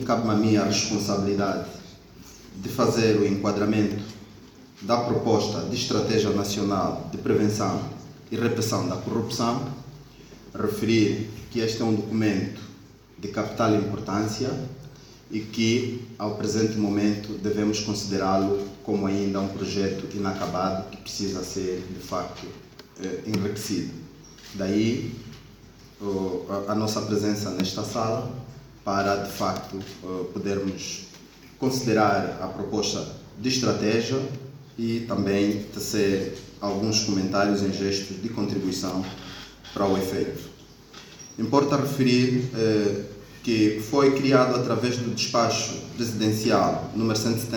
Cabe-me a mim a responsabilidade de fazer o enquadramento da proposta de Estratégia Nacional de Prevenção e Repressão da Corrupção, referir que este é um documento de capital importância e que, ao presente momento, devemos considerá-lo como ainda um projeto inacabado que precisa ser, de facto, enriquecido. Daí a nossa presença nesta sala para, de facto, podermos considerar a proposta de estratégia e também tecer alguns comentários em gestos de contribuição para o efeito. Importa referir que foi criado através do despacho presidencial número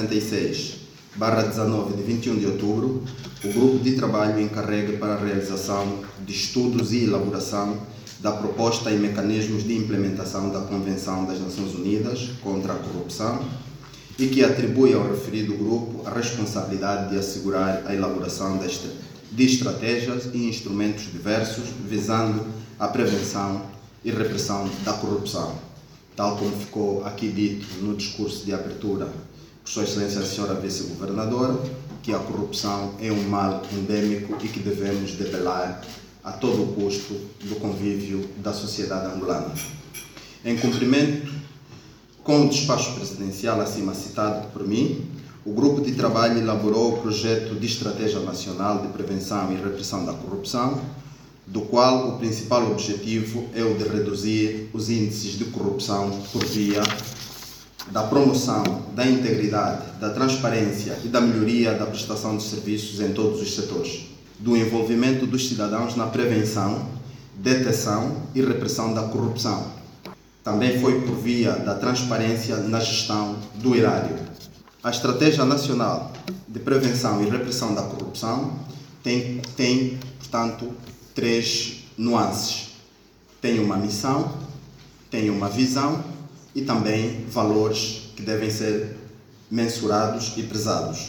176/19 de 21 de outubro, o grupo de trabalho encarregue para a realização de estudos e elaboração da proposta e mecanismos de implementação da Convenção das Nações Unidas contra a Corrupção e que atribui ao referido grupo a responsabilidade de assegurar a elaboração de estratégias e instrumentos diversos visando a prevenção e repressão da corrupção. Tal como ficou aqui dito no discurso de abertura por Sua Excelência a Senhora Vice-Governadora, que a corrupção é um mal endêmico e que devemos debelar a todo o custo do convívio da sociedade angolana. Em cumprimento com o despacho presidencial acima citado por mim, o grupo de trabalho elaborou o projeto de Estratégia Nacional de Prevenção e Repressão da Corrupção, do qual o principal objetivo é o de reduzir os índices de corrupção por via da promoção da integridade, da transparência e da melhoria da prestação de serviços em todos os setores, do envolvimento dos cidadãos na prevenção, detecção e repressão da corrupção. Também foi por via da transparência na gestão do erário. A Estratégia Nacional de Prevenção e Repressão da Corrupção tem, portanto, 3 nuances. Tem uma missão, tem uma visão e também valores que devem ser mensurados e prezados.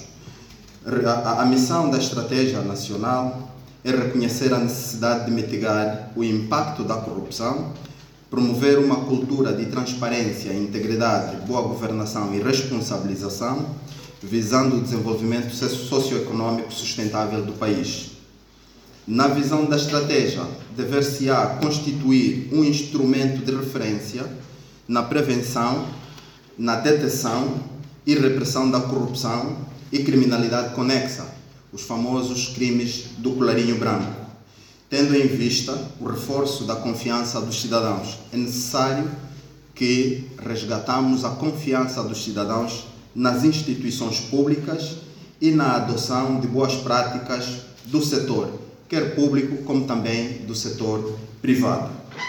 A missão da Estratégia Nacional é reconhecer a necessidade de mitigar o impacto da corrupção, promover uma cultura de transparência, integridade, boa governação e responsabilização, visando o desenvolvimento socioeconômico sustentável do país. Na visão da estratégia, dever-se-á constituir um instrumento de referência na prevenção, na detecção e repressão da corrupção e criminalidade conexa, os famosos crimes do colarinho branco. Tendo em vista o reforço da confiança dos cidadãos, é necessário que resgatamos a confiança dos cidadãos nas instituições públicas e na adoção de boas práticas do setor, quer público como também do setor privado.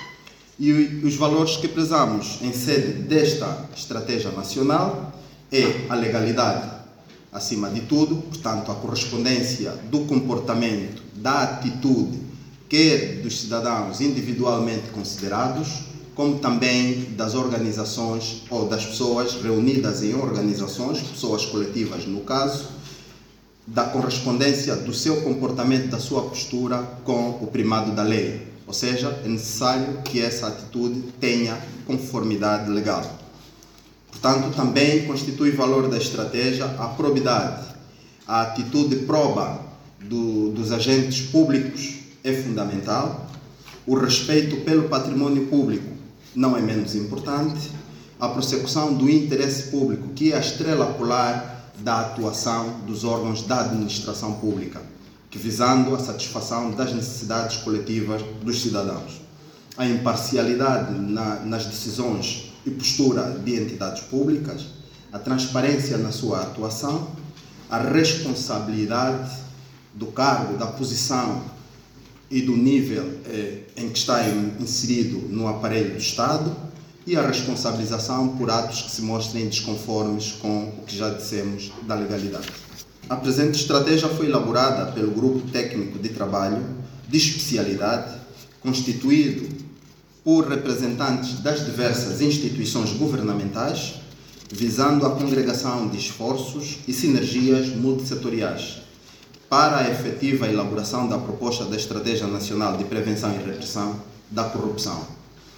E os valores que prezamos em sede desta estratégia nacional é a legalidade, acima de tudo, portanto, a correspondência do comportamento, da atitude, quer dos cidadãos individualmente considerados, como também das organizações ou das pessoas reunidas em organizações, pessoas coletivas no caso, da correspondência do seu comportamento, da sua postura com o primado da lei. Ou seja, é necessário que essa atitude tenha conformidade legal. Portanto, também constitui valor da estratégia a probidade. A atitude proba dos agentes públicos é fundamental. O respeito pelo patrimônio público não é menos importante. A prossecução do interesse público, que é a estrela polar da atuação dos órgãos da administração pública, que visando a satisfação das necessidades coletivas dos cidadãos. A imparcialidade nas decisões e postura de entidades públicas, a transparência na sua atuação, a responsabilidade do cargo, da posição e do nível em que está inserido no aparelho do Estado e a responsabilização por atos que se mostrem desconformes com o que já dissemos da legalidade. A presente estratégia foi elaborada pelo Grupo Técnico de Trabalho de Especialidade, constituído por representantes das diversas instituições governamentais, visando a congregação de esforços e sinergias multissetoriais para a efetiva elaboração da proposta da Estratégia Nacional de Prevenção e Repressão da Corrupção.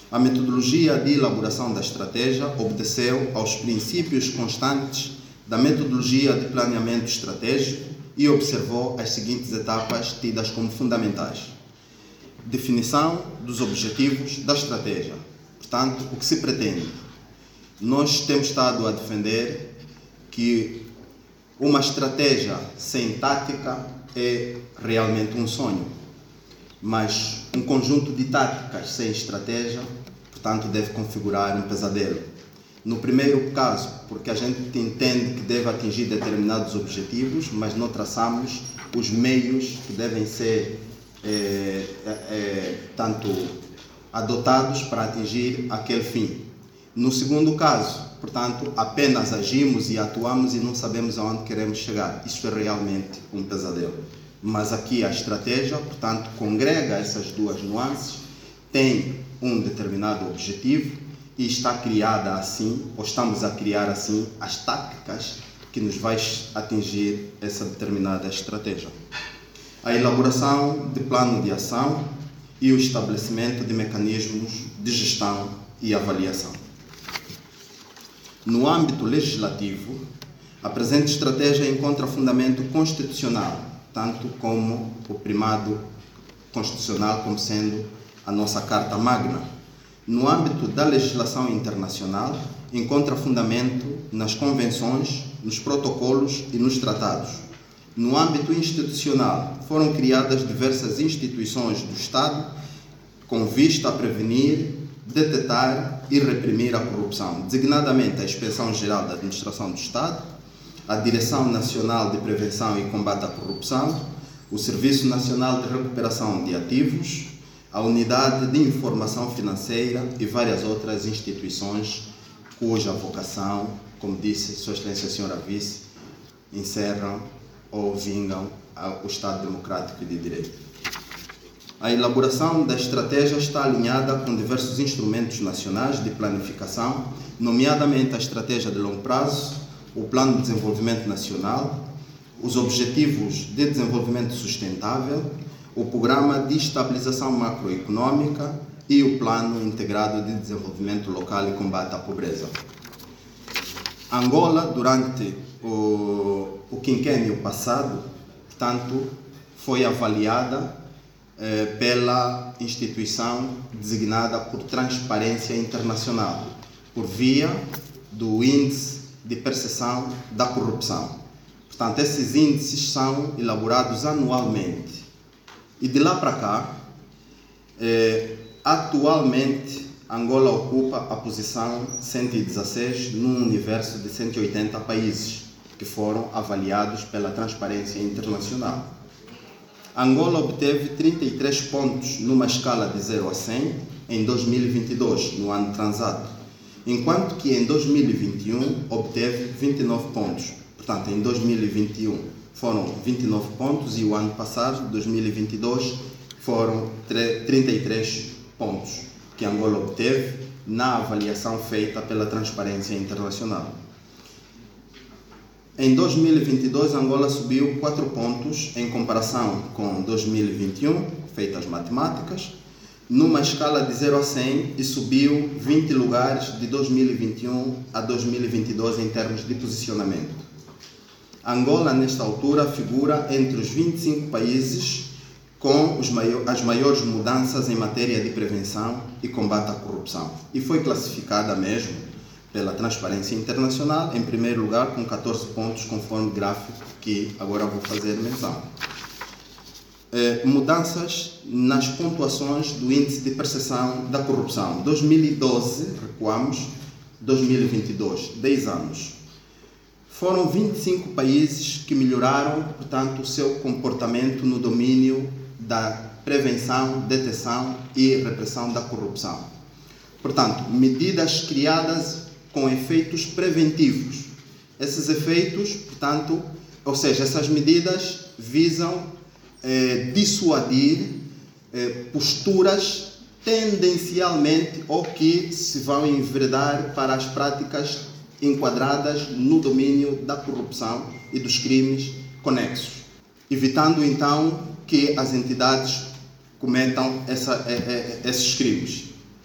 A metodologia de elaboração da estratégia obedeceu aos princípios constantes da metodologia de planeamento estratégico e observou as seguintes etapas tidas como fundamentais. Definição dos objetivos da estratégia. Portanto, o que se pretende? Nós temos estado a defender que uma estratégia sem tática é realmente um sonho, mas um conjunto de táticas sem estratégia, portanto, deve configurar um pesadelo. No primeiro caso, porque a gente entende que deve atingir determinados objetivos, mas não traçamos os meios que devem ser tanto adotados para atingir aquele fim. No segundo caso, portanto, apenas agimos e atuamos e não sabemos aonde queremos chegar. Isso é realmente um pesadelo. Mas aqui a estratégia, portanto, congrega essas duas nuances, tem um determinado objetivo e está criada assim, ou estamos a criar assim, as táticas que nos vai atingir essa determinada estratégia. A elaboração de plano de ação e o estabelecimento de mecanismos de gestão e avaliação. No âmbito legislativo, a presente estratégia encontra fundamento constitucional, tanto como o primado constitucional como sendo a nossa Carta Magna. No âmbito da legislação internacional, encontra fundamento nas convenções, nos protocolos e nos tratados. No âmbito institucional, foram criadas diversas instituições do Estado com vista a prevenir, detectar e reprimir a corrupção, designadamente a Inspeção-Geral da Administração do Estado, a Direção Nacional de Prevenção e Combate à Corrupção, o Serviço Nacional de Recuperação de Ativos, a Unidade de Informação Financeira e várias outras instituições cuja vocação, como disse Sua Excelência a Senhora Vice, encerram ou vingam o Estado Democrático e de Direito. A elaboração da estratégia está alinhada com diversos instrumentos nacionais de planificação, nomeadamente a Estratégia de Longo Prazo, o Plano de Desenvolvimento Nacional, os Objetivos de Desenvolvimento Sustentável, o Programa de Estabilização Macroeconômica e o Plano Integrado de Desenvolvimento Local e Combate à Pobreza. Angola, durante o quinquênio passado, portanto, foi avaliada pela instituição designada por Transparência Internacional, por via do Índice de Percepção da Corrupção. Portanto, esses índices são elaborados anualmente. E de lá para cá, atualmente, Angola ocupa a posição 116 num universo de 180 países que foram avaliados pela Transparência Internacional. Angola obteve 33 pontos numa escala de 0 a 100 em 2022, no ano transato, enquanto que em 2021 obteve 29 pontos. Portanto, em 2021 foram 29 pontos e o ano passado, 2022, foram 33 pontos que Angola obteve na avaliação feita pela Transparência Internacional. Em 2022, Angola subiu 4 pontos em comparação com 2021, feitas matemáticas, numa escala de 0 a 100 e subiu 20 lugares de 2021 a 2022 em termos de posicionamento. Angola, nesta altura, figura entre os 25 países com as maiores mudanças em matéria de prevenção e combate à corrupção e foi classificada mesmo pela Transparência Internacional, em primeiro lugar, com 14 pontos, conforme gráfico que agora vou fazer menção. Mudanças nas pontuações do Índice de Percepção da Corrupção. 2012, recuamos, 2022, 10 anos. Foram 25 países que melhoraram, portanto, o seu comportamento no domínio da prevenção, detecção e repressão da corrupção. Portanto, medidas criadas com efeitos preventivos. Esses efeitos, portanto, ou seja, essas medidas visam dissuadir posturas tendencialmente ou que se vão enveredar para as práticas enquadradas no domínio da corrupção e dos crimes conexos, evitando então que as entidades cometam esses crimes.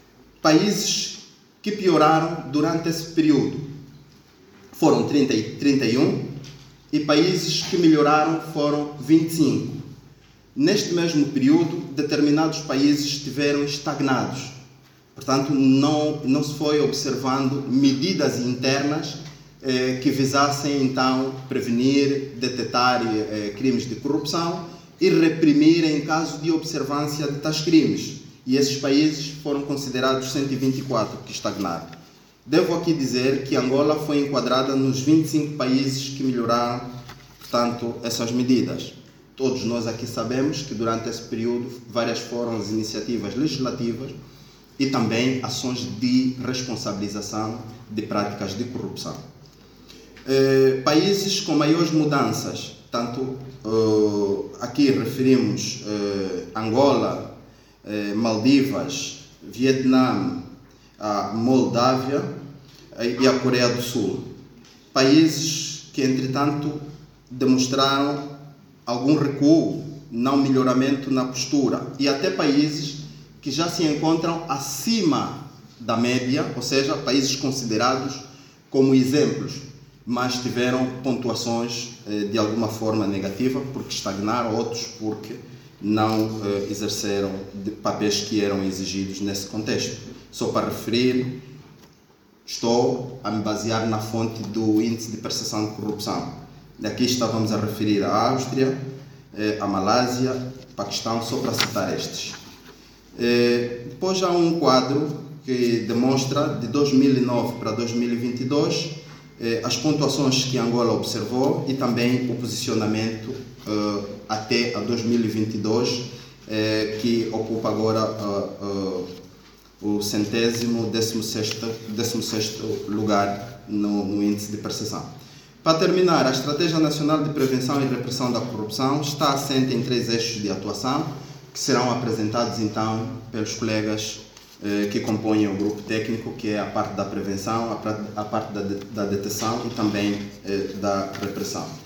Países que pioraram durante esse período foram 31 e países que melhoraram foram 25. Neste mesmo período, determinados países estiveram estagnados. Portanto, não se foi observando medidas internas que visassem, então, prevenir, detectar crimes de corrupção e reprimir em caso de observância de tais crimes. E esses países foram considerados 124 que estagnaram. Devo aqui dizer que Angola foi enquadrada nos 25 países que melhoraram, portanto, essas medidas. Todos nós aqui sabemos que durante esse período várias foram as iniciativas legislativas e também ações de responsabilização de práticas de corrupção. Países com maiores mudanças, tanto aqui referimos Angola, Maldivas, Vietnã, a Moldávia e a Coreia do Sul. Países que, entretanto, demonstraram algum recuo, não melhoramento na postura, e até países que já se encontram acima da média, ou seja, países considerados como exemplos, mas tiveram pontuações de alguma forma negativa, porque estagnaram, outros porque não exerceram papéis que eram exigidos nesse contexto. Só para referir, estou a me basear na fonte do Índice de Percepção de Corrupção. Aqui estávamos a referir a Áustria, a Malásia, Paquistão, só para citar estes. Depois há um quadro que demonstra, de 2009 para 2022, as pontuações que Angola observou e também o posicionamento até a 2022, que ocupa agora o 16º lugar no índice de percepção. Para terminar, a Estratégia Nacional de Prevenção e Repressão da Corrupção está assente em 3 eixos de atuação, que serão apresentados então pelos colegas que compõem o grupo técnico, que é a parte da prevenção, a parte da detecção e também da repressão.